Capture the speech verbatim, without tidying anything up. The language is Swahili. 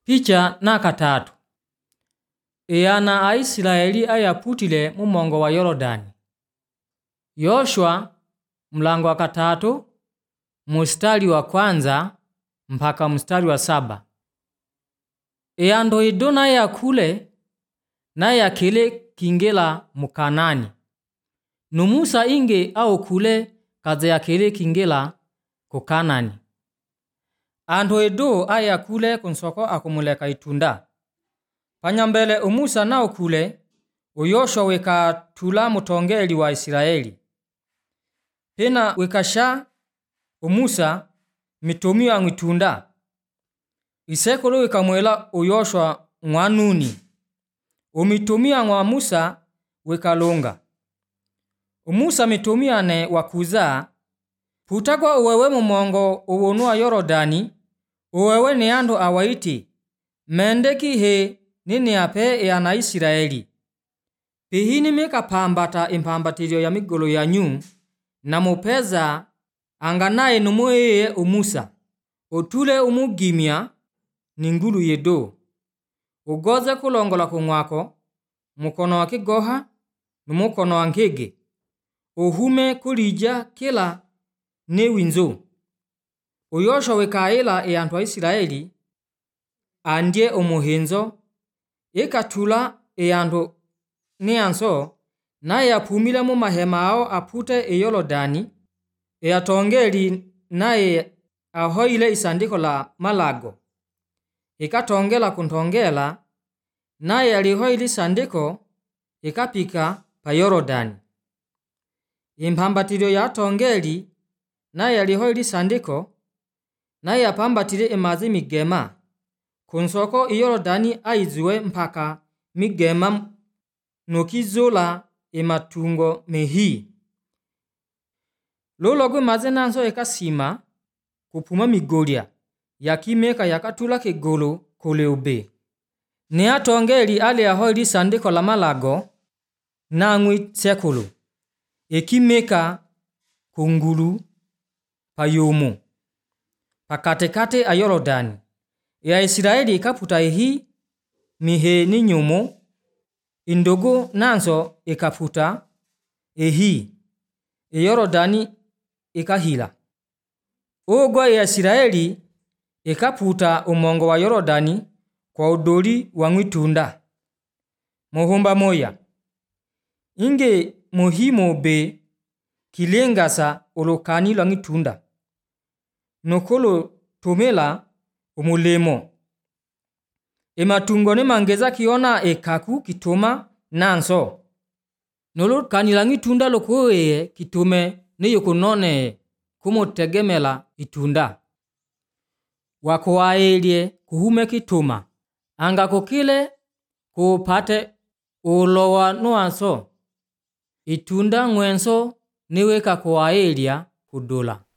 Picha na katatu. Eyana a Israeli ayaputile mumongo wa Yorodani. Yoshua mlango wa katatu mustari wa kwanza mpaka mustari wa saba. Eyando idona ya kule na ya kile kingela mukanani. Numusa inge au kule kaze ya kile kingela kukanani. Ando edo aya kule kunsoko akumuleka itunda. Panyambele umusa nao kule uyoshwa weka tula mutongeli wa Israeli. Pena wekasha umusa mitumia ngitunda. Isekolo wekamwela uyoshwa ngwanuni. Umitumia ngwa Musa wekalonga. Umusa mitumia ne wakuza. Putagwa uwewe mumongo uwonua Yorodani. Uwewe ni ando awaiti. Mendeki he nini ape ya na Israeli. Pihini meka pambata impambatirio ya migolo ya nyu. Na mupeza anganaye numuye umusa. Otule umugimia ningulu yedo. Ugoze kulongola kumwako. Mukono wa kigoha numukono wa ngege. Uhume kulija kila ne winzo. Uyoshwa wekaela e antu wa Israeli. Andie umuhenzo. Eka tula e antu ni anso. Na ya pumile mu mahema ao apute e Yorodani. E atongeli na e ahoile isandiko la malago. Eka tongela kuntongela. Na e alihoili sandiko. Eka pika pa Yorodani. Impambatirio ya tongeli. Na e alihoili sandiko. Na e apambatire emazi migema. Kunsoko Yorodani aizue mpaka migema nukizola ematungo mehi. Lologu maze nanso eka sima kupuma migolia. Yakimeka yakatula kegolo kule ube. Ni atongeli ale ahoili sandiko la malago na ngwi sekulu. Ekimeka kungulu payomu. Pakatekate a Yorodani. Ya Israeli ikaputa ehi mihe ni nyumo. Indogo nanso ikaputa ehi. E Yorodani ikahila. Ogwa ya Israeli ikaputa umongo wa Yorodani kwa udoli wa ngwitunda. Muhumba moya. Inge muhimo be kilengasa olokani la ngitunda. Nokolo tomela umulemo. Ematungo ne mangeza kiona ekaku kitoma nanso. Nolo kanila ngitunda lokoe kitume ne yokonone kumo tegemela itunda. Wako waelie kuhume kituma. Anga kokile kupate ulowa nuanso. Itunda ngwenso niweka kwa waelia kudola.